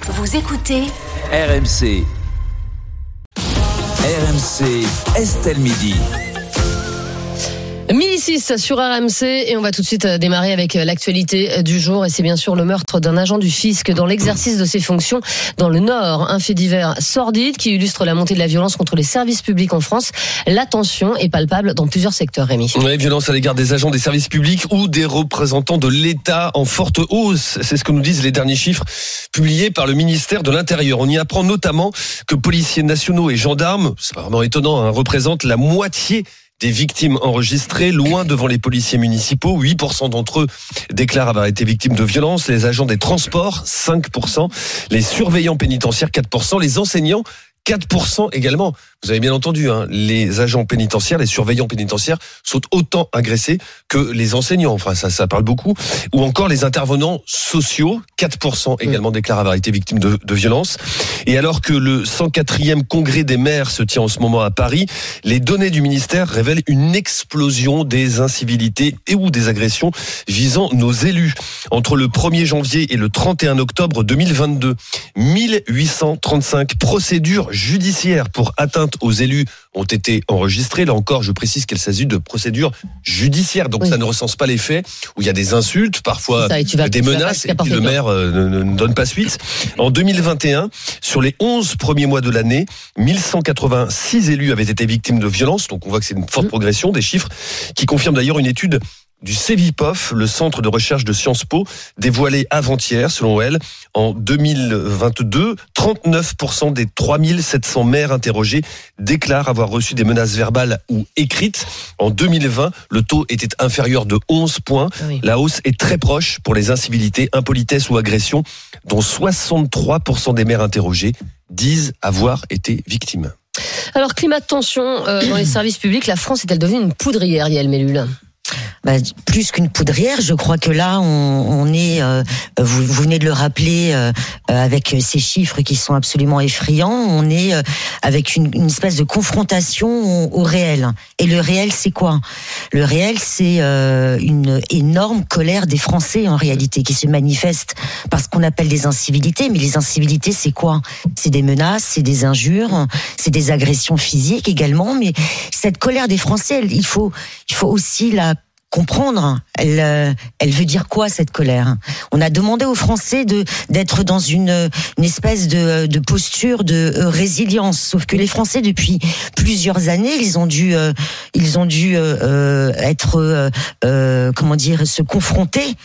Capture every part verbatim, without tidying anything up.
Vous écoutez R M C. R M C, Estelle Midi. midi six sur R M C et on va tout de suite démarrer avec l'actualité du jour et c'est bien sûr le meurtre d'un agent du fisc dans l'exercice de ses fonctions dans le Nord. Un fait divers sordide qui illustre la montée de la violence contre les services publics en France. La tension est palpable dans plusieurs secteurs, Rémi. Oui, violence à l'égard des agents des services publics ou des représentants de l'État en forte hausse. C'est ce que nous disent les derniers chiffres publiés par le ministère de l'Intérieur. On y apprend notamment que policiers nationaux et gendarmes, c'est pas vraiment étonnant, hein, représentent la moitié des victimes enregistrées, loin devant les policiers municipaux. huit pour cent d'entre eux déclarent avoir été victimes de violences. Les agents des transports, cinq pour cent. Les surveillants pénitentiaires, quatre pour cent. Les enseignants, quatre pour cent également. Vous avez bien entendu, hein, les agents pénitentiaires, les surveillants pénitentiaires sont autant agressés que les enseignants. Enfin, ça, ça parle beaucoup. Ou encore les intervenants sociaux, quatre pour cent également déclarent avoir été victimes de, de violences. Et alors que le cent quatrième congrès des maires se tient en ce moment à Paris, les données du ministère révèlent une explosion des incivilités et ou des agressions visant nos élus. Entre le premier janvier et le trente et un octobre deux mille vingt-deux, mille huit cent trente-cinq procédures judiciaires pour atteinte aux élus ont été enregistrées. Là encore, je précise qu'il s'agit de procédures judiciaires, donc oui. Ça ne recense pas les faits où il y a des insultes, parfois ça, vas, des menaces, et puis le maire euh, ne, ne donne pas suite. En deux mille vingt et un, sur les onze premiers mois de l'année, mille cent quatre-vingt-six élus avaient été victimes de violences, donc on voit que c'est une forte mmh. progression, des chiffres qui confirment d'ailleurs une étude du Cevipof, le centre de recherche de Sciences Po, dévoilé avant-hier, selon elle. En deux mille vingt-deux, trente-neuf pour cent des trois mille sept cents maires interrogés déclarent avoir reçu des menaces verbales ou écrites. En deux mille vingt, le taux était inférieur de onze points. Oui. La hausse est très proche pour les incivilités, impolitesses ou agressions, dont soixante-trois pour cent des maires interrogés disent avoir été victimes. Alors, climat de tension euh, dans les services publics, la France est-elle devenue une poudrière, Yael Mellul ? Bah, plus qu'une poudrière, je crois que là, on, on est, euh, vous, vous venez de le rappeler, euh, avec ces chiffres qui sont absolument effrayants, on est euh, avec une, une espèce de confrontation au, au réel. Et le réel, c'est quoi ? Le réel, c'est euh, une énorme colère des Français, en réalité, qui se manifeste par ce qu'on appelle des incivilités. Mais les incivilités, c'est quoi ? C'est des menaces, c'est des injures, c'est des agressions physiques également. Mais cette colère des Français, elle, il faut, il faut aussi la comprendre, elle, elle veut dire quoi cette colère ? On a demandé aux Français de d'être dans une, une espèce de, de posture de résilience. Sauf que les Français depuis plusieurs années, ils ont dû, euh, ils ont dû euh, être, euh, euh, comment dire, se confronter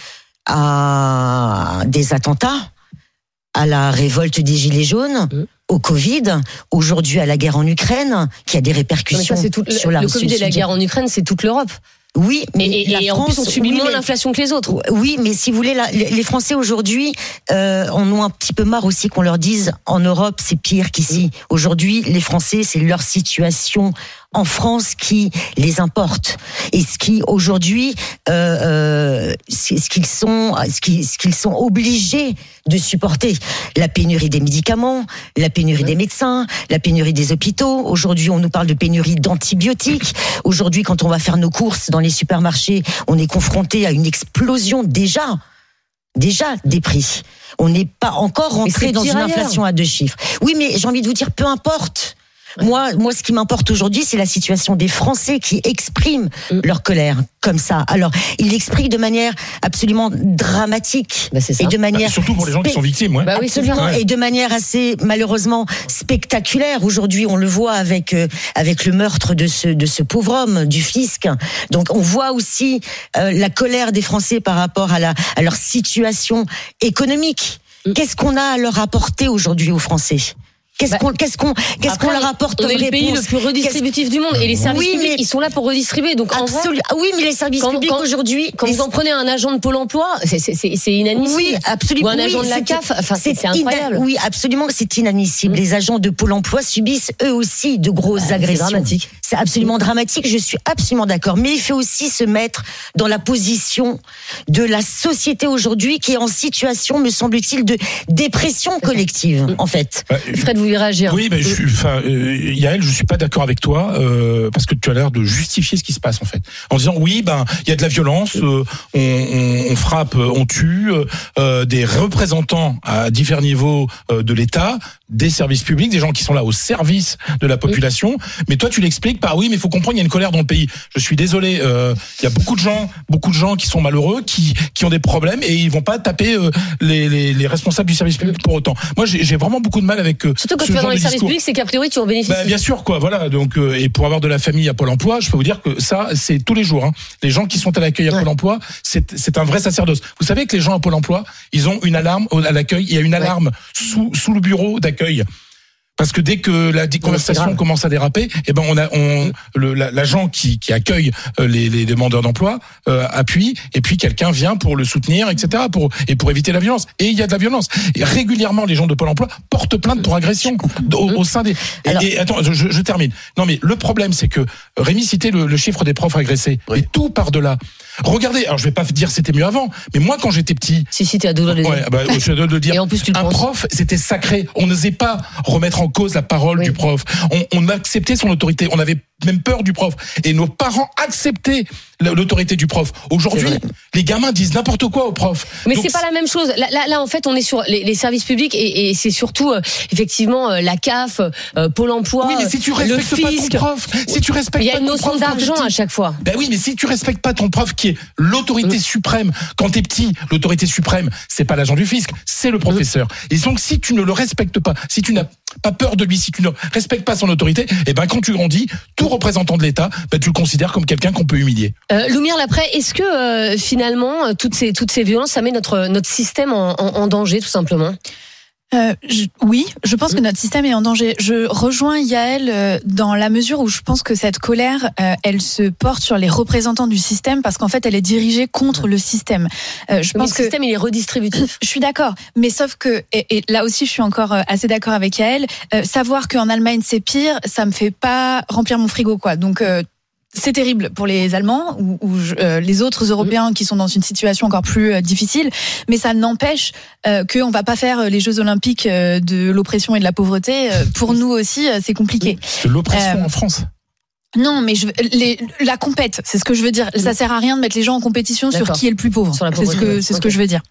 à des attentats, à la révolte des Gilets jaunes. Mmh. Au Covid, aujourd'hui à la guerre en Ukraine, qui a des répercussions ça, tout, sur la le Covid et la guerre en Ukraine, c'est toute l'Europe. Oui, mais et, et, et France, en plus on subit oui, moins mais, l'inflation que les autres. Oui, mais si vous voulez, la, les Français aujourd'hui euh, en ont un petit peu marre aussi qu'on leur dise en Europe c'est pire qu'ici. Aujourd'hui, les Français, c'est leur situation en France qui les importe et ce qui aujourd'hui, euh, euh, ce qu'ils sont, ce qu'ils, ce qu'ils sont obligés de supporter. La pénurie des médicaments, la pénurie des médecins, la pénurie des hôpitaux. Aujourd'hui, on nous parle de pénurie d'antibiotiques. Aujourd'hui, quand on va faire nos courses dans les supermarchés, on est confronté à une explosion déjà. Déjà des prix. On n'est pas encore rentré dans une inflation à deux chiffres. Oui, mais j'ai envie de vous dire, peu importe. Moi, moi, ce qui m'importe aujourd'hui, c'est la situation des Français qui expriment mmh. leur colère comme ça. Alors, ils l'expriment de manière absolument dramatique bah, c'est ça. et de manière bah, surtout pour les gens spect... qui sont victimes, ouais. Bah oui, absolument, ouais. Et de manière assez malheureusement spectaculaire. Aujourd'hui, on le voit avec euh, avec le meurtre de ce de ce pauvre homme du fisc. Donc, on voit aussi euh, la colère des Français par rapport à la à leur situation économique. Mmh. Qu'est-ce qu'on a à leur apporter aujourd'hui aux Français ? Qu'est-ce qu'on, qu'est-ce qu'on, qu'est-ce Après, qu'on leur apporte on comme est le réponse pays le plus redistributif qu'est-ce... du monde et les services oui, publics mais... ils sont là pour redistribuer. Donc en vrai, oui, mais les services quand, publics quand, aujourd'hui, quand les... vous en prenez un agent de Pôle Emploi, c'est, c'est, c'est, c'est inadmissible. Oui, absolument. Ou un agent oui, de la C A F, enfin c'est, c'est incroyable. Ina... Oui, absolument, c'est inadmissible. Mmh. Les agents de Pôle Emploi subissent eux aussi de grosses bah, agressions. C'est dramatique. C'est absolument mmh. dramatique. Je suis absolument d'accord. Mais il faut aussi se mettre dans la position de la société aujourd'hui qui est en situation, me semble-t-il, de dépression collective, mmh. en fait. Bah, Fred, vous vouliez réagir. Oui, mais je suis, enfin, euh, Yael, je suis pas d'accord avec toi euh, parce que tu as l'air de justifier ce qui se passe en fait, en disant oui, ben il y a de la violence, euh, on, on, on frappe, on tue, euh, des représentants à divers niveaux euh, de l'État, des services publics, des gens qui sont là au service de la population. Oui. Mais toi, tu l'expliques par oui, mais il faut comprendre, il y a une colère dans le pays. Je suis désolé, il euh, y a beaucoup de gens, beaucoup de gens qui sont malheureux, qui qui ont des problèmes et ils vont pas taper euh, les, les les responsables du service public pour autant. Moi, j'ai, j'ai vraiment beaucoup de mal avec euh, surtout quand ce tu vas dans les services discours. publics, c'est qu'a priori tu en bénéficies. Bah, bien sûr, quoi. Voilà. Donc, euh, et pour avoir de la famille à Pôle Emploi, je peux vous dire que ça, c'est tous les jours. Hein. Les gens qui sont à l'accueil à ouais. Pôle Emploi, c'est c'est un vrai sacerdoce. Vous savez que les gens à Pôle Emploi, ils ont une alarme à l'accueil. Il y a une alarme ouais. sous sous le bureau d'accueil. Parce que dès que la conversation commence à déraper, eh ben on a on le, l'agent qui qui accueille les, les demandeurs d'emploi euh, appuie et puis quelqu'un vient pour le soutenir, et cetera pour et pour éviter la violence. Et il y a de la violence. Et régulièrement, les gens de Pôle Emploi portent plainte pour agression au, au sein des. Et, Alors, et attends, je, je termine. Non mais le problème c'est que Rémi citait le, le chiffre des profs agressés. Oui. Et tout par delà. Regardez, alors je vais pas dire c'était mieux avant, mais moi quand j'étais petit. Si si t'es à deux doigts de ouais, bah, je suis à deux de le dire. Et en plus tu le un penses. Prof, c'était sacré. On n'osait pas remettre en cause la parole oui. du prof. On, on acceptait son autorité. On avait même peur du prof. Et nos parents acceptaient l'autorité du prof. Aujourd'hui, les gamins disent n'importe quoi au prof. Mais donc, c'est pas la même chose. Là, là, là en fait, on est sur les, les services publics et, et c'est surtout euh, effectivement euh, la C A F, euh, Pôle Emploi, oui, mais si tu le respectes pas fisc. ton prof, si tu respectes il y a pas une ton notion prof, d'argent à chaque fois. Ben oui, mais si tu respectes pas ton prof qui est l'autorité mmh. suprême, quand t'es petit, l'autorité suprême, c'est pas l'agent du fisc, c'est le professeur. Mmh. Et donc si tu ne le respectes pas, si tu n'as pas peur de lui, si tu ne respectes pas son autorité, et ben quand tu grandis, tout représentant de l'État, ben tu le considères comme quelqu'un qu'on peut humilier. Euh, Loumière Laprey, est-ce que euh, finalement toutes ces toutes ces violences, ça met notre notre système en, en, en danger tout simplement? Euh, je, oui, je pense que notre système est en danger. Je rejoins Yael euh, dans la mesure où je pense que cette colère, euh, elle se porte sur les représentants du système parce qu'en fait, elle est dirigée contre le système. Euh, je mais pense le que système, il est redistributif. Je suis d'accord, mais sauf que et, et là aussi, je suis encore assez d'accord avec Yael. Euh, savoir qu'en Allemagne c'est pire, ça me fait pas remplir mon frigo, quoi. Donc euh, c'est terrible pour les Allemands ou, ou euh, les autres Européens qui sont dans une situation encore plus euh, difficile, mais ça n'empêche euh, qu'on va pas faire les Jeux Olympiques euh, de l'oppression et de la pauvreté. Euh, pour nous aussi, euh, c'est compliqué. De l'oppression euh, en France. Non, mais je, les, la compète, c'est ce que je veux dire. Ça sert à rien de mettre les gens en compétition D'accord. sur qui est le plus pauvre. C'est ce que c'est okay. ce que je veux dire.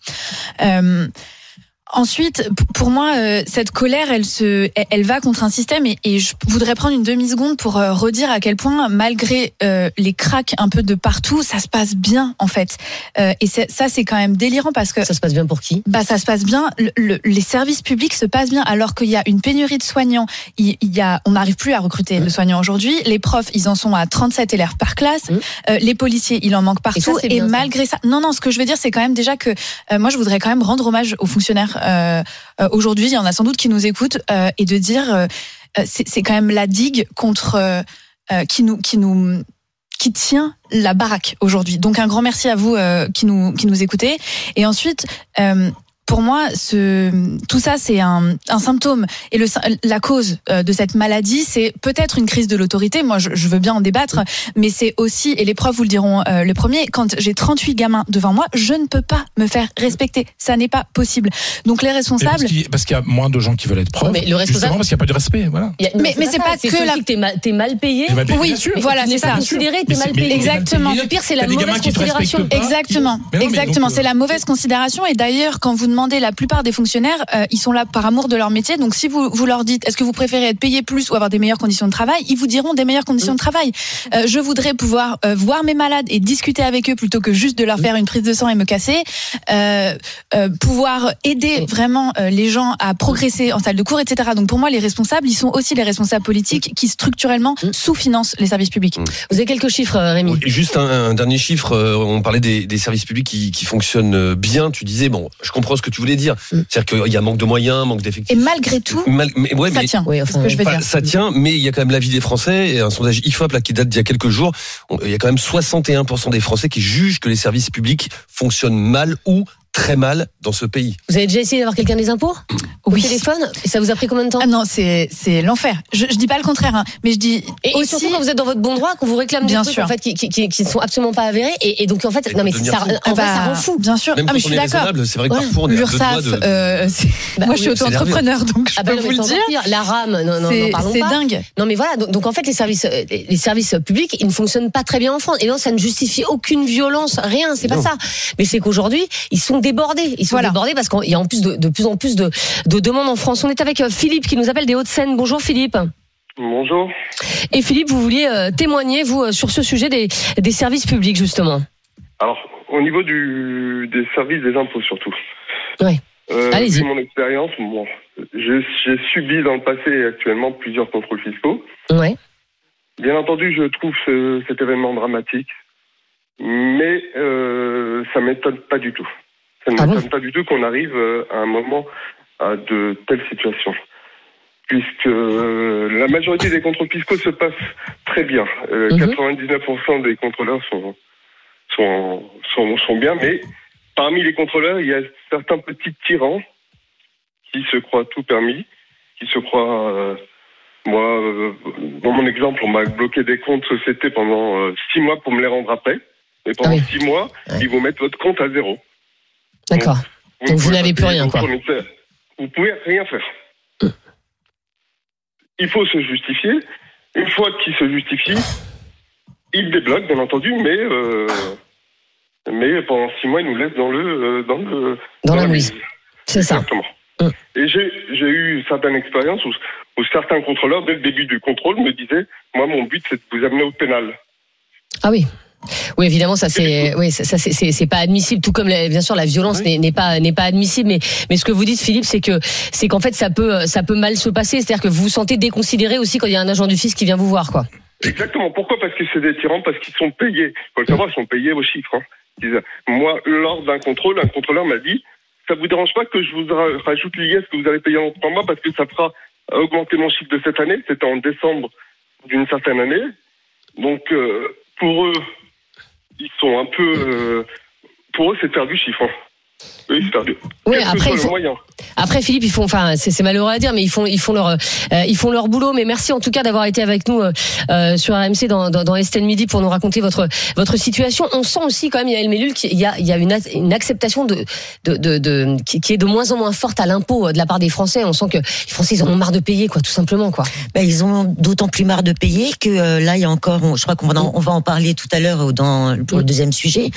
Euh, Ensuite, pour moi, euh, cette colère, elle se, elle va contre un système et, et je voudrais prendre une demi-seconde pour euh, redire à quel point, malgré euh, les cracks un peu de partout, ça se passe bien en fait. Euh, et c'est, ça, c'est quand même délirant parce que ça se passe bien pour qui ? Bah, ça se passe bien. Le, le, les services publics se passent bien alors qu'il y a une pénurie de soignants. Il, il y a, on n'arrive plus à recruter mmh. de soignants aujourd'hui. Les profs, ils en sont à trente-sept élèves par classe. Mmh. Euh, les policiers, il en manque partout. Et, ça, et malgré ça. ça, non, non, ce que je veux dire, c'est quand même déjà que euh, moi, je voudrais quand même rendre hommage aux fonctionnaires. Euh, euh, aujourd'hui, il y en a sans doute qui nous écoutent euh, et de dire euh, c'est, c'est quand même la digue contre euh, euh, qui nous qui nous qui tient la baraque aujourd'hui. Donc un grand merci à vous euh, qui nous qui nous écoutez. Et ensuite. Euh, Pour moi, ce, tout ça, c'est un, un symptôme. Et le, la cause de cette maladie, c'est peut-être une crise de l'autorité. Moi, je, je veux bien en débattre, mais c'est aussi, et les profs vous le diront euh, le premier, quand j'ai trente-huit gamins devant moi, je ne peux pas me faire respecter. Ça n'est pas possible. Donc les responsables... Parce qu'il, parce qu'il y a moins de gens qui veulent être profs. Mais le responsable... Justement parce qu'il n'y a pas de respect. Voilà. A, mais, mais c'est pas, c'est que la... que t'es mal, t'es mal payé. T'es mal payé oui, voilà, c'est ça. Considéré, t'es mal payé. Exactement. Le pire, c'est la mauvaise considération. Exactement. Non, Exactement. Donc, c'est la mauvaise considération. Et d'ailleurs, quand vous demandez la plupart des fonctionnaires, euh, ils sont là par amour de leur métier. Donc, si vous, vous leur dites, est-ce que vous préférez être payé plus ou avoir des meilleures conditions de travail, ils vous diront des meilleures conditions de travail. Euh, je voudrais pouvoir euh, voir mes malades et discuter avec eux plutôt que juste de leur faire une prise de sang et me casser. Euh, euh, pouvoir aider vraiment euh, les gens à progresser en salle de cours, et cetera. Donc, pour moi, les responsables, ils sont aussi les responsables politiques qui structurellement sous-financent les services publics. Vous avez quelques chiffres, Rémi ? Oui, juste un, un dernier chiffre. On parlait des, des services publics qui, qui fonctionnent bien. Tu disais, bon, je comprends ce que tu voulais dire. C'est-à-dire qu'il y a manque de moyens, manque d'effectifs. Et malgré tout, Mal, mais, ouais, ça mais, tient. Oui, enfin, c'est ce que je veux enfin, dire. Ça tient, mais il y a quand même l'avis des Français. Et un sondage I F O P là, qui date d'il y a quelques jours. Il y a quand même soixante et un pour cent des Français qui jugent que les services publics fonctionnent mal ou très mal dans ce pays. Vous avez déjà essayé d'avoir quelqu'un des impôts ? au Oui. téléphone. Et ça vous a pris combien de temps? Ah non, c'est c'est l'enfer. Je, je dis pas le contraire, hein, mais je dis Et, aussi. et surtout quand vous êtes dans votre bon droit, qu'on vous réclame des Bien trucs sûr. en fait qui, qui, qui, qui sont absolument pas avérés, et, et donc en fait, Et non mais devenir ça, fou. en Ah vrai, bah, ça rend fou. Bien sûr. Même ah quand mais je on suis est d'accord. raisonnable, c'est vrai que Ouais. parfois on est à deux doigts L'URSSAF, de. euh, c'est- Bah moi oui, je suis c'est auto-entrepreneur, donc je Ah bah peux non, vous mais le c'est dire. encore pire. La rame, non, non, C'est n'en parlons c'est pas. dingue. Non mais voilà, donc, donc en fait les services, euh, les services publics, ils ne fonctionnent pas très bien en France. Et non, ça ne justifie aucune violence, rien, c'est pas Non. ça. Mais c'est qu'aujourd'hui, ils sont débordés. Ils sont Voilà. débordés parce qu'il y a en plus de, de plus en plus de, de demandes en France. On est avec euh, Philippe qui nous appelle des Hauts-de-Seine. Bonjour Philippe. Bonjour. Et Philippe, vous vouliez euh, témoigner, vous, euh, sur ce sujet des, des services publics, justement. Alors, au niveau du, des services des impôts surtout. Oui. Euh, Allez-y. vu mon expérience, bon, j'ai, j'ai subi dans le passé et actuellement plusieurs contrôles fiscaux. Ouais. Bien entendu, je trouve ce, cet événement dramatique, mais euh, ça m'étonne pas du tout. Ça ne Ah m'étonne bon pas du tout qu'on arrive euh, à un moment à de telles situations. Puisque euh, la majorité des contrôles fiscaux se passent très bien. Euh, Mhm. quatre-vingt-dix-neuf pour cent des contrôleurs sont, sont, sont, sont bien, mais parmi les contrôleurs, il y a certains petits tyrans qui se croient tout permis, qui se croient... Euh, moi, euh, dans mon exemple, on m'a bloqué des comptes sociétés pendant euh, six mois pour me les rendre après. Et pendant Ah oui. six mois, Ouais. ils vous mettent votre compte à zéro. D'accord. Vous Donc vous pouvez n'avez pas plus payer rien, vos quoi. fournisseurs. Vous pouvez rien faire. Il faut se justifier. Une fois qu'il se justifie, il débloque, bien entendu, mais euh, mais pendant six mois, il nous laisse dans le euh, dans le Dans la mouise. C'est ça. Exactement. Mm. Et j'ai j'ai eu certaines expériences où, où certains contrôleurs, dès le début du contrôle, me disaient, moi, mon but, c'est de vous amener au pénal. Ah oui. Oui, évidemment, ça c'est, oui, ça, ça c'est, c'est, c'est pas admissible. Tout comme la- bien sûr la violence Oui. n'est, n'est pas, n'est pas admissible. Mais, mais ce que vous dites, Philippe, c'est que, c'est qu'en fait, ça peut, ça peut mal se passer. C'est-à-dire que vous vous sentez déconsidéré aussi quand il y a un agent du fisc qui vient vous voir, quoi. Exactement. Pourquoi? Parce que c'est des tyrans, parce qu'ils sont payés. Faut le savoir, ils sont payés au chiffre. Hein. Ils disent, moi, lors d'un contrôle, un contrôleur m'a dit, ça vous dérange pas que je vous ra- rajoute l'I S que vous avez payé en trois mois parce que ça fera augmenter mon chiffre de cette année. C'était en décembre d'une certaine année. Donc, euh, pour eux, ils sont un peu... euh, pour eux, c'est faire du chiffre. Hein. Oui, c'est faire du... Oui, Quel que après, soit il le faut- moyen. Après, Philippe, ils font, enfin, c'est, c'est malheureux à dire, mais ils font, ils font leur, euh, ils font leur boulot. Mais merci en tout cas d'avoir été avec nous euh, euh, sur R M C dans, dans, dans Estelle Midi pour nous raconter votre, votre situation. On sent aussi quand même, Yael Mellul, qu'il y a, il y a une, a- une acceptation de, de, de, de qui, qui est de moins en moins forte à l'impôt euh, de la part des Français. On sent que les Français, ils en ont marre de payer, quoi, tout simplement, quoi. Ben, ils ont d'autant plus marre de payer que euh, là, il y a encore, on- je crois qu'on va en, on va en parler tout à l'heure euh, dans pour le deuxième sujet.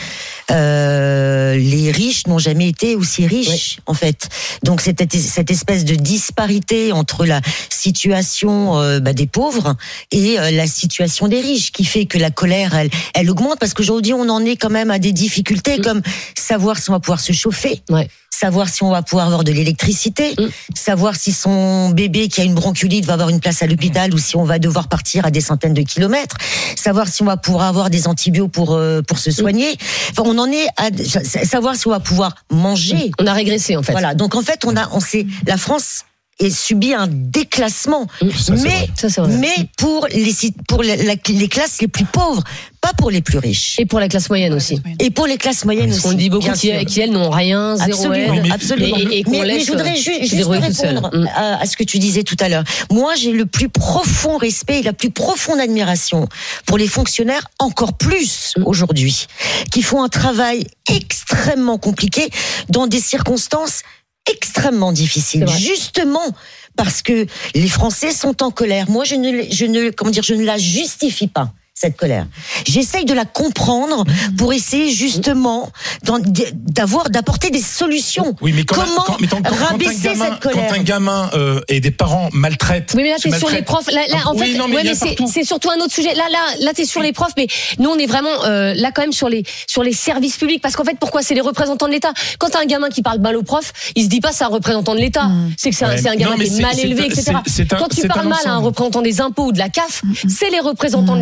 Euh, les riches n'ont jamais été aussi riches, en fait. Donc cette, cette espèce de disparité entre la situation euh, bah, des pauvres et euh, la situation des riches, qui fait que la colère, elle, elle augmente, parce qu'aujourd'hui, on en est quand même à des difficultés Mm. comme savoir si on va pouvoir se chauffer. Ouais. Savoir si on va pouvoir avoir de l'électricité, Mm. savoir si son bébé qui a une bronchiolite va avoir une place à l'hôpital ou si on va devoir partir à des centaines de kilomètres, savoir si on va pouvoir avoir des antibiotiques pour euh, pour se soigner. Enfin, on en est à savoir si on va pouvoir manger. On a régressé, en fait. Voilà. Donc en fait, on a, on sait, la France est subit un déclassement, Ça, c'est mais vrai. Ça, c'est vrai. mais pour les pour la- la- les classes les plus pauvres, pas pour les plus riches. Et pour la classe moyenne aussi. Et pour les classes moyennes Parce aussi. qu'on dit beaucoup bien qui, sûr. qui, elles, n'ont rien, zéro Absolument, aide. mais- absolument. Et- et qu'on mais, mais laisse, je voudrais euh, ju- se juste débrouiller toute seule. répondre Mm. à, à ce que tu disais tout à l'heure. Moi, j'ai le plus profond respect et la plus profonde admiration pour les fonctionnaires, encore plus Mm. aujourd'hui, qui font un travail extrêmement compliqué dans des circonstances extrêmement difficiles. C'est vrai. Justement parce que les Français sont en colère. Moi, je ne, je ne, comment dire, je ne la justifie pas, cette colère. J'essaye de la comprendre pour essayer justement d'en- d'avoir, d'apporter des solutions. Oui, mais quand, Comment quand, mais quand- quand- quand rabaisser un gamin, cette colère? quand un gamin euh, et des parents maltraitent. Oui, mais là, se t'es sur les maltraitent. profs. Là, là en Oui, fait, non, mais ouais, il y a mais c'est, partout. c'est surtout un autre sujet. Là, là, là, t'es sur les profs, mais nous, on est vraiment euh, là quand même sur les sur les services publics, parce qu'en fait, pourquoi c'est les représentants de l'État. Quand t'as un gamin qui parle mal au prof, il se dit pas c'est un représentant de l'État. Mm. C'est que c'est un, Ouais. c'est un gamin Non, mais qui est c'est- mal c'est élevé, un- et cetera. c'est- c'est un- Quand tu c'est parles un mal à un ensemble. représentant des impôts ou de la C A F, c'est les représentants de l'État. Tu t'adaptes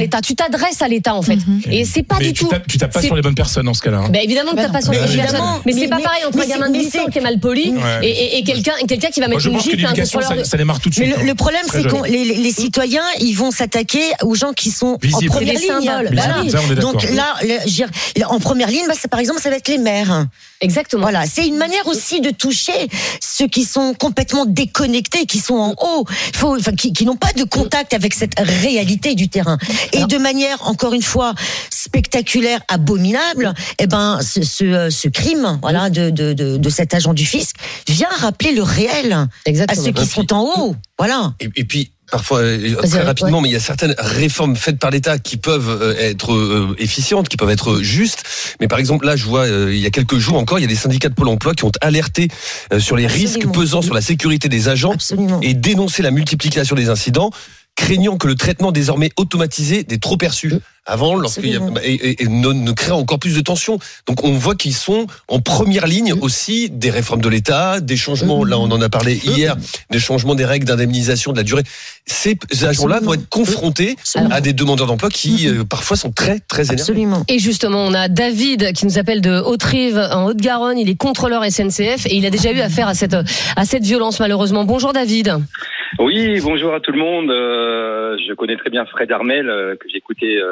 s'adresse à l'État en fait. Mm-hmm. Et c'est pas mais du tu tout. Tapes, tu tapes pas c'est... sur les bonnes personnes dans ce cas-là. Hein. Ben évidemment que tu tapes pas sur les bonnes personnes. Mais, mais c'est pas mais, pareil entre un gamin de dix ans qui est mal poli ouais. et, et, et quelqu'un, quelqu'un qui va mettre Moi, une gifle à un contrôleur. Ça, ça démarre tout de suite. Mais le, le problème, c'est que les, les citoyens, ils vont s'attaquer aux gens qui sont visible. En première ligne. Voilà. Ça, donc là, le, en première ligne, bah, ça, par exemple, ça va être les maires. Exactement. Voilà, c'est une manière aussi de toucher ceux qui sont complètement déconnectés, qui sont en haut, faut, enfin, qui, qui n'ont pas de contact avec cette réalité du terrain. Et Alors, de manière, encore une fois, spectaculaire, abominable, eh ben, ce, ce, ce crime, voilà, de, de, de, de cet agent du fisc vient rappeler le réel Exactement. à ceux qui sont en haut. Voilà. Et, et puis, parfois, très rapidement, ouais. mais il y a certaines réformes faites par l'État qui peuvent être euh, efficientes, qui peuvent être justes. Mais par exemple, là, je vois, euh, il y a quelques jours encore, il y a des syndicats de Pôle emploi qui ont alerté euh, sur les Absolument. risques pesant sur la sécurité des agents Absolument. et dénoncé la multiplication des incidents, craignant que le traitement désormais automatisé des trop perçus avant, lorsqu'il y a, et, et, et ne, ne crée encore plus de tensions. Donc on voit qu'ils sont en première ligne aussi des réformes de l'État, des changements, là on en a parlé hier, des changements des règles d'indemnisation de la durée. Ces agents-là vont être confrontés Absolument. à des demandeurs d'emploi qui euh, parfois sont très très énervés. Absolument. Et justement, on a David qui nous appelle de Haute-Rive en Haute-Garonne. Il est contrôleur S N C F et il a déjà eu affaire à cette à cette violence malheureusement. Bonjour David. Oui, bonjour à tout le monde. Euh, je connais très bien Fred Armel euh, que j'écoutais euh,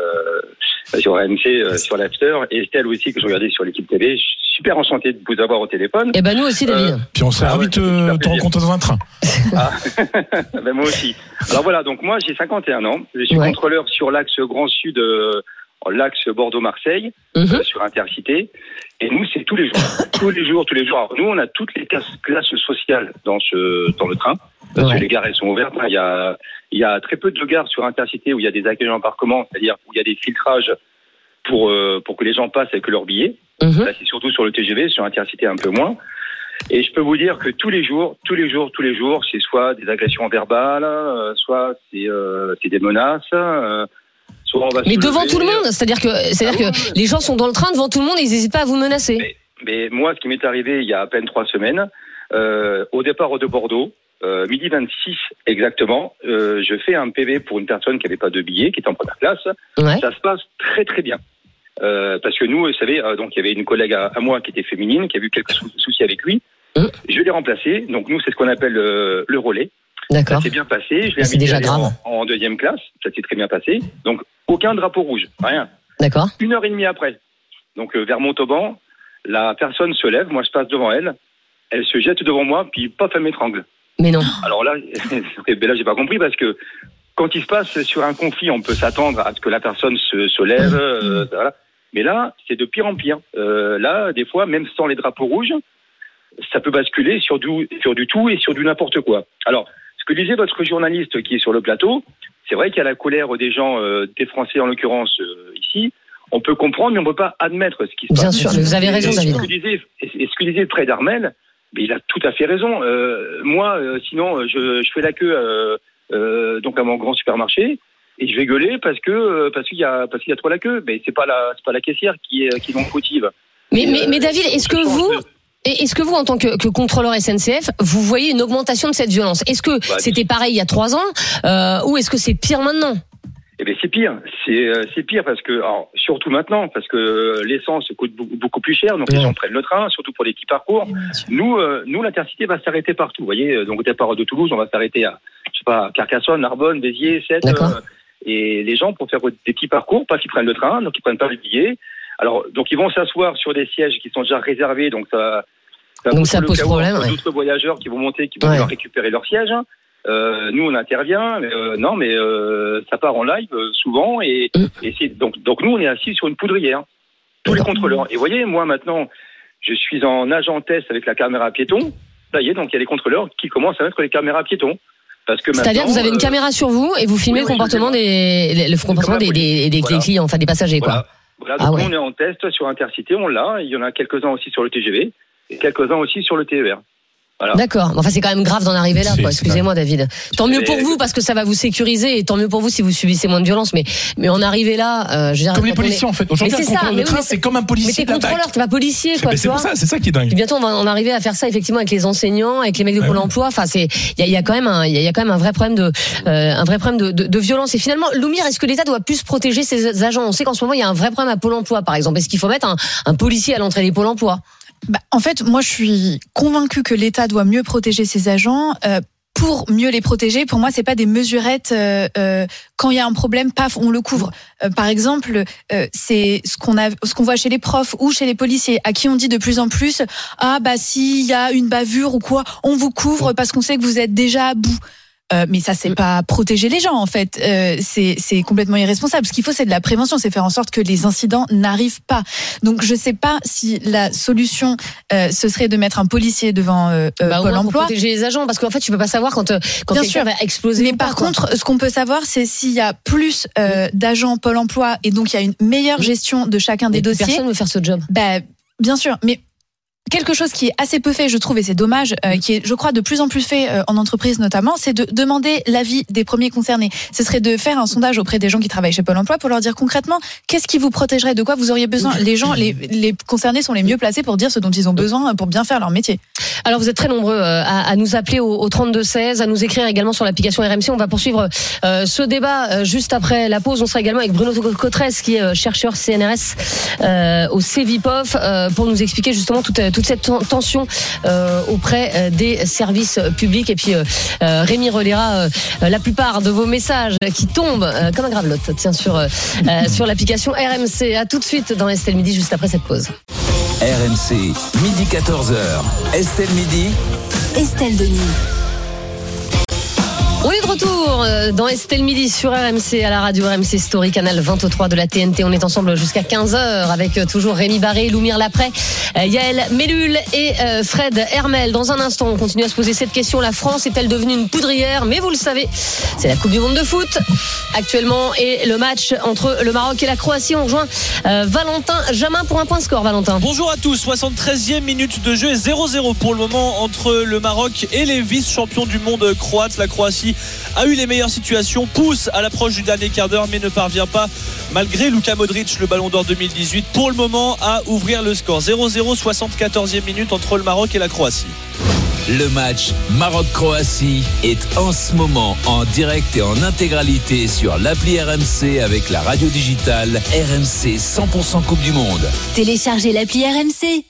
euh, sur R M C, euh, sur l'After, et Estelle aussi que je regardais sur l'équipe T V. Je suis super enchanté de vous avoir au téléphone. Et ben nous aussi, David. Euh, Puis on serait ah ravis de ouais, te, te rencontrer dans un train. Ah. ben moi aussi. Alors voilà, donc moi j'ai cinquante et un ans. Je suis ouais. contrôleur sur l'axe Grand Sud, euh, l'axe Bordeaux-Marseille, mm-hmm. euh, sur Intercité. Et nous, c'est tous les jours, tous les jours, tous les jours. Alors, nous, on a toutes les classes, classes sociales dans ce dans le train. Parce ouais. que les gares, elles sont ouvertes. Il y a, il y a très peu de gares sur Intercité où il y a des accueils en embarquement, c'est-à-dire où il y a des filtrages pour euh, pour que les gens passent avec leur billet. Mm-hmm. Là, c'est surtout sur le T G V, sur Intercité un peu moins. Et je peux vous dire que tous les jours, tous les jours, tous les jours, c'est soit des agressions verbales, euh, soit c'est euh, c'est des menaces. Euh, soit on va mais devant lever. tout le monde, c'est-à-dire que c'est-à-dire ah, que oui. les gens sont dans le train devant tout le monde et ils n'hésitent pas à vous menacer. Mais, mais moi, ce qui m'est arrivé il y a à peine trois semaines, euh, au départ de Bordeaux. Euh, midi vingt-six exactement, euh, je fais un P V pour une personne qui n'avait pas de billet, qui était en première classe. Ouais. Ça se passe très très bien. Euh, parce que nous, vous savez, euh, donc il y avait une collègue à, à moi qui était féminine, qui a eu quelques sou- soucis avec lui. Mmh. Je l'ai remplacé. Donc nous, c'est ce qu'on appelle euh, le relais. D'accord. Ça s'est bien passé. Je l'ai c'est déjà grave. En, en deuxième classe. Ça s'est très bien passé. Donc aucun drapeau rouge, rien. D'accord. Une heure et demie après. Donc euh, vers Montauban, la personne se lève. Moi, je passe devant elle. Elle se jette devant moi, puis paf, elle m'étrangle. Mais non. Alors là, ben là, j'ai pas compris parce que quand il se passe sur un conflit, on peut s'attendre à ce que la personne se, se lève, euh, voilà. Mais là, c'est de pire en pire. Euh, là, des fois, même sans les drapeaux rouges, ça peut basculer sur du, sur du tout et sur du n'importe quoi. Alors, ce que disait votre journaliste qui est sur le plateau, c'est vrai qu'il y a la colère des gens, euh, des Français en l'occurrence euh, ici. On peut comprendre, mais on ne peut pas admettre ce qui se Bien passe. Bien sûr, vous avez raison, et David. Ce que disait, et ce que disait Fred Armel, mais il a tout à fait raison. Euh, moi, euh, sinon, je, je fais la queue euh, euh, donc à mon grand supermarché et je vais gueuler parce que euh, parce qu'il y a parce qu'il y a trop la queue. Mais c'est pas la c'est pas la caissière qui est qui est donc motive. Mais mais, euh, mais David, est-ce que vous de... est-ce que vous en tant que, que contrôleur S N C F, vous voyez une augmentation de cette violence? Est-ce que bah, c'était pareil il y a trois ans euh, ou est-ce que c'est pire maintenant? Eh bien, c'est pire. C'est, c'est pire parce que, alors, surtout maintenant, parce que l'essence coûte beaucoup, beaucoup plus cher, donc ouais. les gens prennent le train, surtout pour les petits parcours. Nous, euh, nous, l'Intercité va s'arrêter partout. Vous voyez, donc au départ de Toulouse, on va s'arrêter à, je sais pas, Carcassonne, Narbonne, Béziers, Sète. Euh, et les gens, pour faire des petits parcours, pas qu'ils prennent le train, donc ils prennent pas le billet. Alors, donc ils vont s'asseoir sur des sièges qui sont déjà réservés, donc ça, ça donc pose, ça pose problème. Ouais. D'autres voyageurs qui vont monter, qui vont ouais. récupérer leur siège. Euh, nous on intervient, mais euh, non, mais euh, ça part en live euh, souvent et, mmh. et c'est donc donc nous on est assis sur une poudrière, tous D'accord. les contrôleurs. Et vous voyez, moi maintenant, je suis en agent test avec la caméra piéton. Ça y est, donc il y a les contrôleurs qui commencent à mettre les caméras piétons. Parce que c'est-à-dire que vous avez une euh, caméra sur vous et vous filmez oui, le comportement oui, des le comportement des, des, des voilà. clients, enfin des passagers voilà. quoi. Voilà, donc ah, ouais. on est en test sur Intercité, on l'a. Il y en a quelques-uns aussi sur le T G V et quelques-uns aussi sur le T E R. Voilà. D'accord. Enfin, c'est quand même grave d'en arriver là, quoi. Excusez-moi, David. Tant mieux pour vous, parce que ça va vous sécuriser, et tant mieux pour vous si vous subissez moins de violence. Mais, mais en arriver là, euh, je veux dire, comme les policiers, est... en fait. Aujourd'hui, un contrôleur de train, c'est comme un policier. Mais t'es contrôleur, t'es pas policier, quoi. C'est pour ça, c'est ça qui est dingue. Et bientôt, on va en arriver à faire ça, effectivement, avec les enseignants, avec les mecs de Pôle emploi. Enfin, c'est, il y a, y a quand même un, il y a quand même un vrai problème de, euh, un vrai problème de, de, de violence. Et finalement, Loumire, est-ce que l'État doit plus protéger ses agents? On sait qu'en ce moment, il y a un vrai problème à Pôle emploi, par exemple. Est-ce qu'il faut mettre un, un policier à l'entrée des Pôle emploi? Bah, en fait, moi, je suis convaincue que l'État doit mieux protéger ses agents. Euh, Pour mieux les protéger, pour moi, c'est pas des mesurettes. Euh, euh, quand il y a un problème, paf, on le couvre. Euh, par exemple, euh, c'est ce qu'on a, ce qu'on voit chez les profs ou chez les policiers, à qui on dit de plus en plus, ah bah s'il y a une bavure ou quoi, on vous couvre parce qu'on sait que vous êtes déjà à bout. Euh, mais ça, c'est pas protéger les gens, en fait. Euh, c'est, c'est complètement irresponsable. Ce qu'il faut, c'est de la prévention, c'est faire en sorte que les incidents n'arrivent pas. Donc, je sais pas si la solution, euh, ce serait de mettre un policier devant euh, bah, Pôle emploi. Pour protéger les agents, parce qu'en fait, tu peux pas savoir quand, quand quelqu'un sûr. va exploser. Mais par pas, contre, quoi. Ce qu'on peut savoir, c'est s'il y a plus euh, d'agents Pôle emploi et donc il y a une meilleure gestion de chacun des et dossiers. Personne ne veut faire ce job. Bah, bien sûr, mais quelque chose qui est assez peu fait, je trouve, et c'est dommage, euh, qui est, je crois, de plus en plus fait euh, en entreprise notamment, c'est de demander l'avis des premiers concernés. Ce serait de faire un sondage auprès des gens qui travaillent chez Pôle emploi pour leur dire concrètement qu'est-ce qui vous protégerait, de quoi vous auriez besoin. Les gens, les, les concernés sont les mieux placés pour dire ce dont ils ont besoin pour bien faire leur métier. Alors vous êtes très nombreux à, à nous appeler au, au trente-deux seize, à nous écrire également sur l'application R M C. On va poursuivre euh, ce débat euh, juste après la pause. On sera également avec Bruno Cotresse, qui est euh, chercheur C N R S euh, au Cevipof, euh, pour nous expliquer justement toute, toute cette tension euh, auprès euh, des services publics. Et puis euh, euh, Rémi relaiera euh, la plupart de vos messages qui tombent euh, comme un gravelotte, tiens, sur, euh, sur l'application R M C. À tout de suite dans Estelle Midi, juste après cette pause. R M C, midi quatorze heures. Estelle Midi. Estelle Denis. On est de retour dans Estelle Midi sur R M C, à la radio R M C Story, canal vingt-trois de la T N T. On est ensemble jusqu'à quinze heures avec toujours Rémi Barré, Loumire Laprey, Yael Mellul et Fred Hermel. Dans un instant, on continue à se poser cette question. La France est-elle devenue une poudrière? Mais vous le savez, c'est la Coupe du Monde de foot actuellement, et le match entre le Maroc et la Croatie. On rejoint euh, Valentin Jamin pour un point score. Valentin. Bonjour à tous. soixante-treizième minute de jeu et zéro zéro pour le moment entre le Maroc et les vice-champions du monde croates. La Croatie a eu les meilleures situations, pousse à l'approche du dernier quart d'heure, mais ne parvient pas, malgré Luka Modric, le Ballon d'Or deux mille dix-huit, pour le moment à ouvrir le score. zéro zéro, soixante-quatorzième minute entre le Maroc et la Croatie. Le match Maroc-Croatie est en ce moment en direct et en intégralité sur l'appli R M C avec la radio digitale R M C cent pour cent Coupe du Monde. Téléchargez l'appli R M C.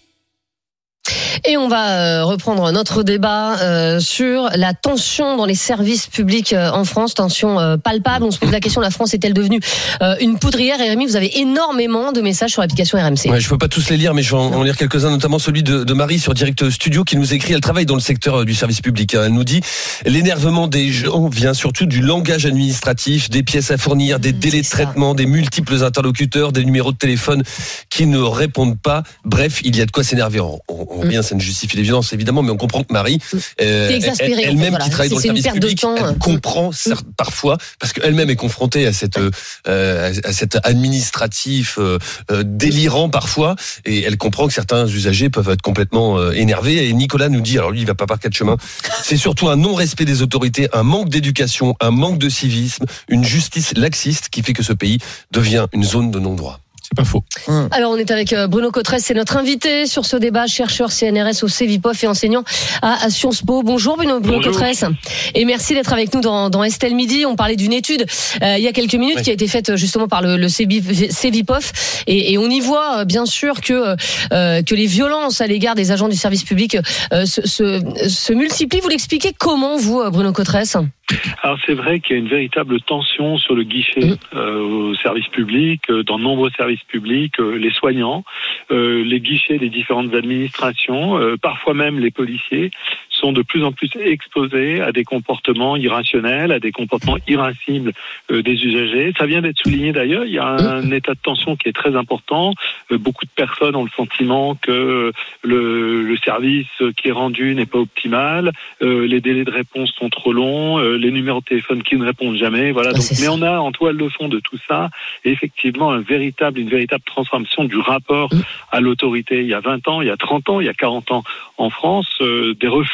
Et on va euh, reprendre notre débat euh, sur la tension dans les services publics euh, en France, tension euh, palpable. On se pose la question, la France est-elle devenue euh, une poudrière? Et Rémi, vous avez énormément de messages sur l'application R M C. Ouais, je peux pas tous les lire, mais je vais en, en lire quelques-uns, notamment celui de, de Marie sur Direct Studio, qui nous écrit. Elle travaille dans le secteur du service public. Elle nous dit: l'énervement des gens vient surtout du langage administratif, des pièces à fournir, des délais de traitement, des multiples interlocuteurs, des numéros de téléphone qui ne répondent pas. Bref, il y a de quoi s'énerver. On, on, on bien, ça ne justifie les violences évidemment, mais on comprend que Marie, euh, elle, elle-même en fait, voilà. qui travaille dans c'est le service public, temps, elle comprend certes, parfois, parce qu'elle-même est confrontée à cette euh, à cet administratif euh, délirant parfois, et elle comprend que certains usagers peuvent être complètement euh, énervés. Et Nicolas nous dit, alors lui il va pas par quatre chemins, c'est surtout un non-respect des autorités, un manque d'éducation, un manque de civisme, une justice laxiste qui fait que ce pays devient une zone de non-droit. C'est pas faux. Mmh. Alors on est avec Bruno Cotresse, c'est notre invité sur ce débat, chercheur C N R S au Cevipof et enseignant à Sciences Po. Bonjour Bruno, Bruno Cotresse, et merci d'être avec nous dans, dans Estelle Midi. On parlait d'une étude euh, il y a quelques minutes oui. qui a été faite justement par le, le Cevipof, et, et on y voit bien sûr que euh, que les violences à l'égard des agents du service public euh, se, se, se multiplient. Vous l'expliquez comment, vous, Bruno Cotresse? Alors c'est vrai qu'il y a une véritable tension sur le guichet mmh. euh, au service public, euh, dans de nombreux services publics, euh, les soignants, euh, les guichets des différentes administrations, euh, parfois même les policiers, sont de plus en plus exposés à des comportements irrationnels, à des comportements irascibles euh, des usagers. Ça vient d'être souligné d'ailleurs, il y a un, un état de tension qui est très important. Euh, beaucoup de personnes ont le sentiment que le, le service qui est rendu n'est pas optimal, euh, les délais de réponse sont trop longs, euh, les numéros de téléphone qui ne répondent jamais. Voilà. Donc, mais on a en toile de fond de tout ça effectivement un véritable, une véritable transformation du rapport à l'autorité. Il y a vingt ans, il y a trente ans, il y a quarante ans en France, euh, des refus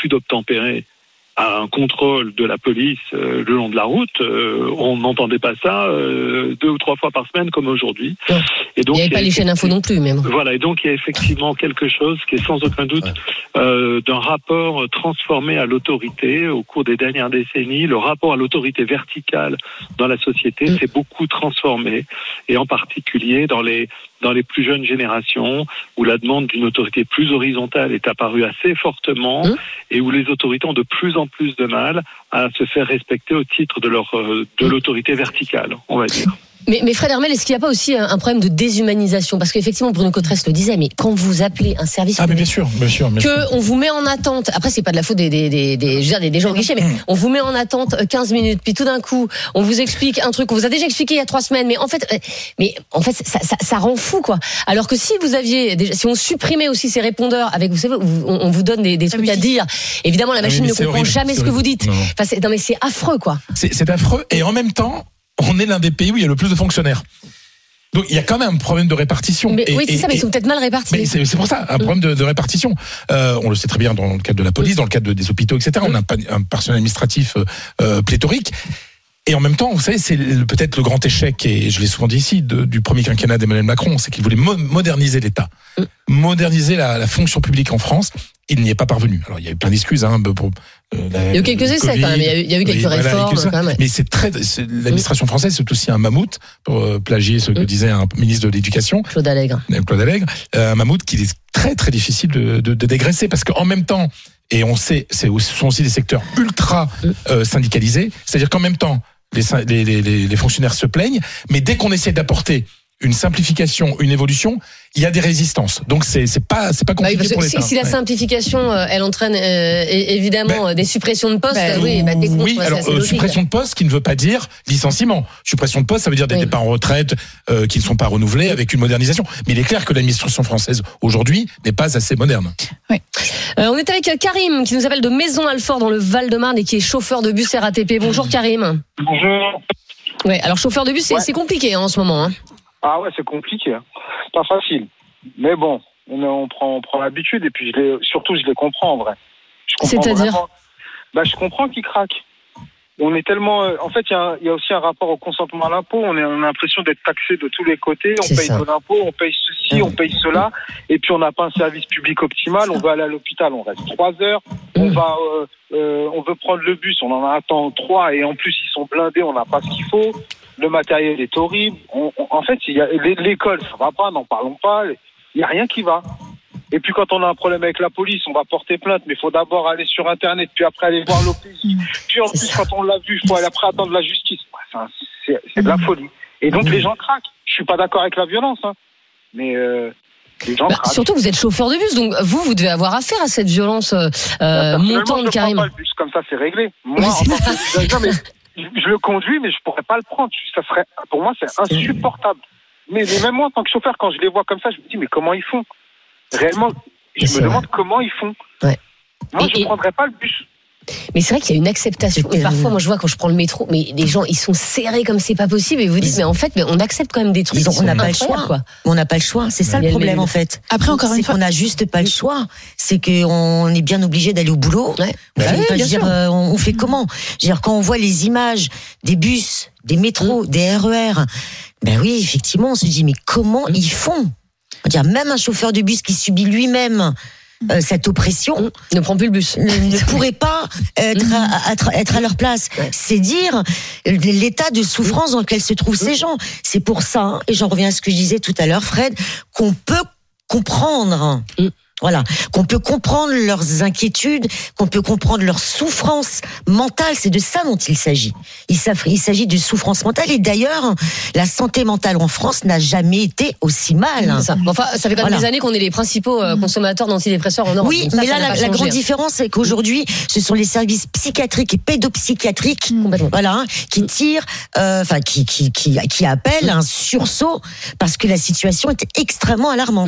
d'obtempérer à un contrôle de la police euh, le long de la route, euh, on n'entendait pas ça euh, deux ou trois fois par semaine comme aujourd'hui. Et donc, il n'y avait pas les chaînes info non plus, même. Voilà, et donc il y a effectivement quelque chose qui est sans aucun doute euh, d'un rapport transformé à l'autorité au cours des dernières décennies. Le rapport à l'autorité verticale dans la société mmh. s'est beaucoup transformé, et en particulier dans les dans les plus jeunes générations, où la demande d'une autorité plus horizontale est apparue assez fortement, mmh. et où les autorités ont de plus en plus de mal à se faire respecter au titre de leur de l'autorité verticale, on va dire. Mais, mais Fred Hermel, est-ce qu'il n'y a pas aussi un problème de déshumanisation ? Parce qu'effectivement, Bruno Cotresse le disait, mais quand vous appelez un service ah, public, mais bien sûr, bien sûr, bien que on vous met en attente, après c'est pas de la faute des des des des, des, des gens au guichet, mais on vous met en attente quinze minutes, puis tout d'un coup, on vous explique un truc qu'on vous a déjà expliqué il y a trois semaines, mais en fait, mais en fait, ça, ça, ça rend fou, quoi. Alors que si vous aviez, déjà, si on supprimait aussi ces répondeurs, avec, vous savez, on, on vous donne des, des trucs à dire, évidemment, la machine ah, ne comprend horrible, jamais ce que vous dites. Non. Enfin, c'est, non mais c'est affreux, quoi. C'est, c'est affreux, et en même temps, on est l'un des pays où il y a le plus de fonctionnaires. Donc il y a quand même un problème de répartition. Mais, et, oui, c'est et, ça, mais ils sont peut-être mal répartis. Mais c'est, c'est pour ça, un problème de, de répartition. Euh, on le sait très bien dans le cadre de la police, dans le cadre de, des hôpitaux, et cetera. On a un, un personnel administratif euh, pléthorique. Et en même temps, vous savez, c'est le, peut-être le grand échec, et je l'ai souvent dit ici, de, du premier quinquennat d'Emmanuel Macron, c'est qu'il voulait mo- moderniser l'État, mm. moderniser la, la fonction publique en France. Il n'y est pas parvenu. Alors il y a eu plein d'excuses hein, pour. Euh, la, il y a eu quelques essais COVID, quand même. Il y a eu, il y a eu quelques oui, réformes. Voilà, quand même. Mais c'est très. C'est, l'administration française, c'est aussi un mammouth, pour euh, plagier ce que mm. disait un ministre de l'Éducation. Claude Allègre. Claude Allègre, euh, un mammouth qui est très très difficile de, de, de dégraisser, parce qu'en même temps, et on sait, c'est, ce sont aussi des secteurs ultra euh, syndicalisés, c'est-à-dire qu'en même temps, les, les, les, les fonctionnaires se plaignent, mais dès qu'on essaie d'apporter une simplification, une évolution, il y a des résistances. Donc c'est c'est pas c'est pas compliqué bah, pour l'État. Si, si la simplification euh, elle entraîne euh, évidemment bah, des suppressions de postes, bah, oui, bah, des comptes, oui, alors euh, suppression de postes qui ne veut pas dire licenciement. Suppression de postes, ça veut dire des oui. départs en retraite euh, qui ne sont pas renouvelés avec une modernisation. Mais il est clair que l'administration française aujourd'hui n'est pas assez moderne. Oui. Euh, on est avec Karim qui nous appelle de Maison-Alfort dans le Val-de-Marne et qui est chauffeur de bus R A T P. Bonjour Karim. Bonjour. Ouais, alors chauffeur de bus c'est, ouais. c'est compliqué hein, en ce moment. Hein. Ah ouais, c'est compliqué, pas facile. Mais bon, on, on prend, on prend l'habitude et puis je les, surtout je les comprends en vrai. Je comprends C'est-à-dire vraiment, bah, je comprends qu'ils craquent. On est tellement, euh, en fait, il y a, y a aussi un rapport au consentement à l'impôt. On, est, on a l'impression d'être taxé de tous les côtés. On c'est paye ça. de l'impôt, on paye ceci, mmh. on paye cela, et puis on n'a pas un service public optimal. On va aller à l'hôpital, on reste trois heures. Mmh. On va, euh, euh, on veut prendre le bus, on en attend trois, et en plus ils sont blindés, on n'a pas ce qu'il faut. Le matériel est horrible. On, on, en fait, il y a, l'école, ça va pas, n'en parlons pas. Il n'y a rien qui va. Et puis quand on a un problème avec la police, on va porter plainte, mais il faut d'abord aller sur Internet, puis après aller voir l'O P J. Puis en c'est plus, ça. Quand on l'a vu, il faut aller après attendre la justice. Enfin, c'est, c'est de la folie. Et donc les gens craquent. Je suis pas d'accord avec la violence, hein, mais euh, les gens bah, craquent. Surtout, vous êtes chauffeur de bus, donc vous, vous devez avoir affaire à cette violence euh, bah, montante, Karim. Je prends pas le bus, comme ça, c'est réglé. Moi, en tant que mais je le conduis, mais je pourrais pas le prendre. Ça serait, pour moi, c'est insupportable. Mais, mais même moi, en tant que chauffeur, quand je les vois comme ça, je me dis, mais comment ils font ? Réellement, je c'est me vrai. demande comment ils font. Ouais. Moi, et, je ne prendrais pas le bus. Mais c'est vrai qu'il y a une acceptation. Mais parfois, moi, je vois quand je prends le métro, mais les gens, ils sont serrés comme c'est pas possible. Et vous dites, mais en fait, mais on accepte quand même des trucs. On n'a pas le choix. Quoi. On n'a pas le choix. C'est ça le problème, en fait. Après, encore une fois, on n'a juste pas le choix. C'est qu'on est bien obligé d'aller au boulot. Ouais. Bah oui, enfin, bien je veux dire, euh, on fait comment ? Je veux dire, quand on voit les images des bus, des métros, mmh. des R E R, ben oui, effectivement, on se dit, mais comment mmh. ils font ? On dire, même un chauffeur de bus qui subit lui-même euh, cette oppression ne prend plus le bus, ne, ne pourrait pas être à, à, être à leur place. Ouais. C'est dire l'état de souffrance dans lequel se trouvent ces gens. C'est pour ça, et j'en reviens à ce que je disais tout à l'heure, Fred, qu'on peut comprendre. Mm. Voilà, qu'on peut comprendre leurs inquiétudes, qu'on peut comprendre leurs souffrances mentales. C'est de ça dont il s'agit. Il s'agit de souffrance mentale. Et d'ailleurs, la santé mentale en France n'a jamais été aussi mal. C'est ça. Enfin, ça fait quand même voilà. des années qu'on est les principaux consommateurs d'antidépresseurs en Europe. Oui, ça, mais ça là, la, la grande différence, c'est qu'aujourd'hui, ce sont les services psychiatriques et pédopsychiatriques, mmh. voilà, hein, qui tirent, euh, enfin, qui, qui, qui, qui appellent mmh. un sursaut parce que la situation est extrêmement alarmante.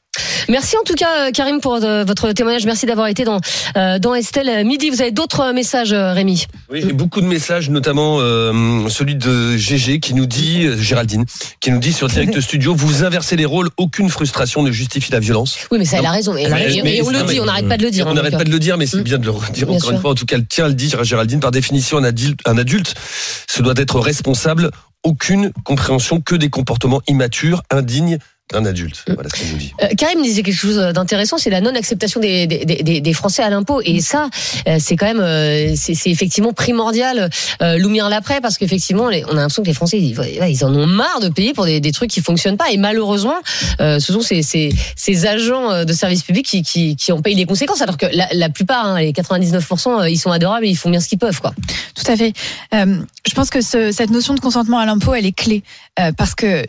Merci en tout cas Karim pour de, votre témoignage. Merci d'avoir été dans euh, dans Estelle Midi. Vous avez d'autres messages, Rémi? Oui, et beaucoup de messages, notamment euh, celui de G G qui nous dit, euh, Géraldine, qui nous dit sur Direct Studio, vous inversez les rôles, aucune frustration ne justifie la violence. Oui, mais ça, elle a raison. Et, mais, et, mais, et on le dit, on n'arrête pas de le dire. On n'arrête pas de le dire, mais c'est bien de le redire bien encore sûr. une fois. En tout cas, elle tient à le dire, Géraldine. Par définition, un adulte, un adulte se doit d'être responsable. Aucune compréhension, que des comportements immatures, indignes d'un adulte. Voilà ce qu'elle nous dit. Euh, Karim disait quelque chose d'intéressant, c'est la non-acceptation des, des, des, des Français à l'impôt. Et ça, euh, c'est quand même, euh, c'est, c'est effectivement primordial. Euh, Loumir l'après, parce qu'effectivement, les, on a l'impression que les Français, ils, ils en ont marre de payer pour des, des trucs qui fonctionnent pas. Et malheureusement, euh, ce sont ces, ces, ces agents de service public qui, qui, qui en payent les conséquences. Alors que la, la plupart, hein, les quatre-vingt-dix-neuf pour cent, ils sont adorables et ils font bien ce qu'ils peuvent, quoi. Tout à fait. Euh, je pense que ce, cette notion de consentement à l'impôt, elle est clé, euh, parce que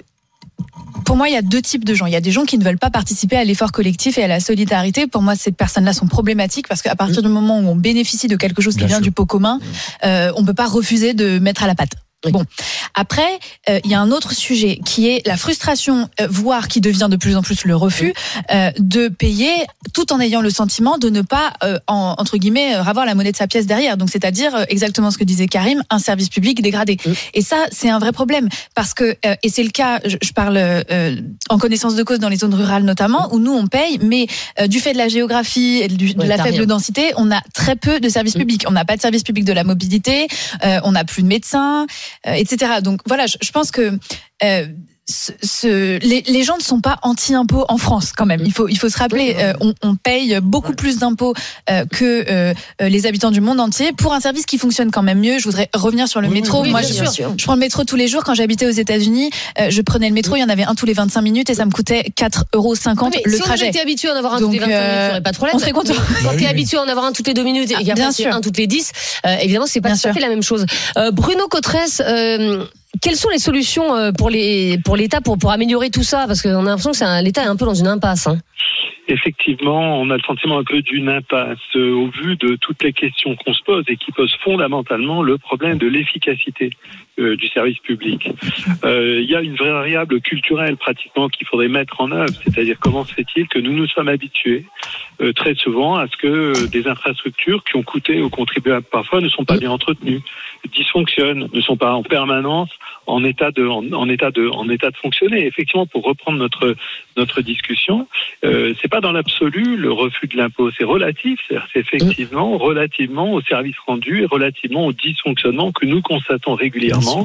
pour moi, il y a deux types de gens. Il y a des gens qui ne veulent pas participer à l'effort collectif et à la solidarité. Pour moi, ces personnes-là sont problématiques parce qu'à partir du moment où on bénéficie de quelque chose qui Bien vient sûr. du pot commun, euh, on peut pas refuser de mettre à la pâte. Oui. Bon, après, euh, il y a un autre sujet qui est la frustration, euh, voire qui devient de plus en plus le refus, euh, de payer tout en ayant le sentiment de ne pas, euh, en, entre guillemets, euh, avoir la monnaie de sa pièce derrière. Donc, c'est-à-dire euh, exactement ce que disait Karim, un service public dégradé. Oui. Et ça, c'est un vrai problème parce que, euh, et c'est le cas, je, je parle euh, en connaissance de cause dans les zones rurales notamment, où nous on paye, mais euh, du fait de la géographie et du, de Ouais, la t'as faible rien. densité, on a très peu de services publics. On n'a pas de service public de la mobilité, euh, on n'a plus de médecins. Euh, et cetera. Donc voilà, je, je pense que euh, ce, ce, les, les gens ne sont pas anti-impôts en France quand même. Il faut, il faut se rappeler, euh, on, on paye beaucoup plus d'impôts euh, que euh, les habitants du monde entier pour un service qui fonctionne quand même mieux. Je voudrais revenir sur le Oui, métro. oui, Moi, bien je, sûr. je prends le métro tous les jours. Quand j'habitais aux États-Unis, euh, je prenais le métro. Il y en avait un tous les vingt-cinq minutes et ça me coûtait quatre euros cinquante Oui, le si trajet. on était habitué à en avoir un Donc, toutes les vingt-cinq minutes, il n'y aurait pas de problème. on serait content. Mais Quand Bah tu es oui, habitué à en avoir un toutes les deux minutes et Ah, qu'après bien c'est sûr. un toutes les dix, euh, évidemment, c'est pas Bien tout à sûr. fait la même chose. Euh, Bruno Cotresse, euh, quelles sont les solutions euh, pour les pour l'État pour pour améliorer tout ça? Parce qu'on a l'impression que c'est un, l'État est un peu dans une impasse. Hein. Effectivement, on a le sentiment un peu d'une impasse euh, au vu de toutes les questions qu'on se pose et qui posent fondamentalement le problème de l'efficacité euh, du service public. Euh, Il y a une variable culturelle pratiquement qu'il faudrait mettre en œuvre, c'est-à-dire comment se fait-il que nous nous sommes habitués euh, très souvent à ce que euh, des infrastructures qui ont coûté aux contribuables parfois ne sont pas bien entretenues, dysfonctionnent, ne sont pas en permanence en état de en, en état de en état de fonctionner. Effectivement, pour reprendre notre notre discussion, euh, c'est pas dans l'absolu le refus de l'impôt, c'est relatif, c'est-à-dire c'est effectivement relativement au service rendu et relativement au dysfonctionnement que nous constatons régulièrement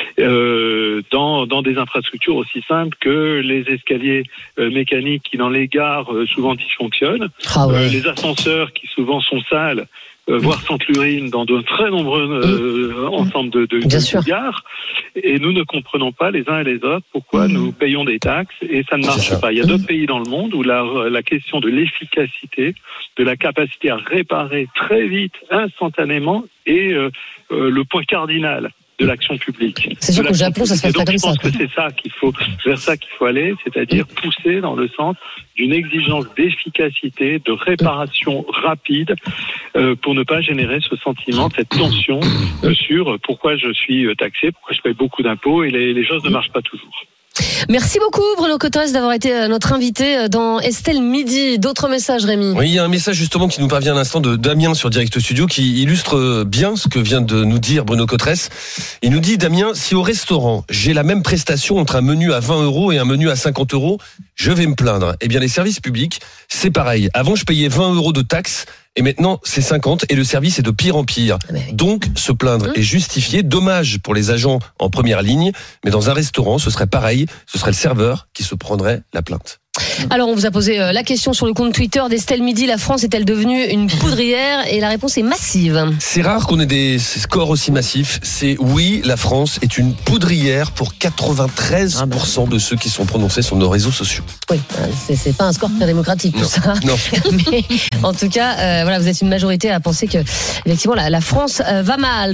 euh, dans dans des infrastructures aussi simples que les escaliers euh, mécaniques qui dans les gares euh, souvent dysfonctionnent, Ah ouais. euh, les ascenseurs qui souvent sont sales. Euh, voire sans urine dans de très nombreux euh, ensembles de, de, Bien de sûr. gares, et nous ne comprenons pas les uns et les autres pourquoi nous payons des taxes et ça ne marche ça. pas. Il y a d'autres pays dans le monde où la, la question de l'efficacité, de la capacité à réparer très vite, instantanément, est euh, euh, le point cardinal de l'action publique. C'est sûr De qu'au l'action Japon, ça se publique. passe pas Et donc, comme ça, je pense quoi. que c'est ça qu'il faut, vers ça qu'il faut aller, c'est-à-dire pousser dans le sens d'une exigence d'efficacité, de réparation rapide, euh, pour ne pas générer ce sentiment, cette tension euh, sur pourquoi je suis taxé, pourquoi je paye beaucoup d'impôts et les, les choses ne marchent pas toujours. Merci beaucoup Bruno Cotresse d'avoir été notre invité dans Estelle Midi. D'autres messages, Rémi? Oui, il y a un message justement qui nous parvient à l'instant de Damien sur Direct Studio qui illustre bien ce que vient de nous dire Bruno Cotresse. Il nous dit, Damien, si au restaurant j'ai la même prestation entre un menu à vingt euros et un menu à cinquante euros, je vais me plaindre. Eh bien, les services publics, c'est pareil. Avant, je payais vingt euros de taxes. Et maintenant, c'est cinquante et le service est de pire en pire. Donc, se plaindre est justifié. Dommage pour les agents en première ligne. Mais dans un restaurant, ce serait pareil. Ce serait le serveur qui se prendrait la plainte. Alors, on vous a posé la question sur le compte Twitter d'Estelle Midi. La France est-elle devenue une poudrière? Et la réponse est massive. C'est rare qu'on ait des scores aussi massifs. C'est oui, la France est une poudrière pour quatre-vingt-treize pour cent de ceux qui sont prononcés sur nos réseaux sociaux. Oui, c'est, c'est pas un score très démocratique, tout Non, ça. non. Mais en tout cas, euh, voilà, vous êtes une majorité à penser que, effectivement, la, la France euh, va mal.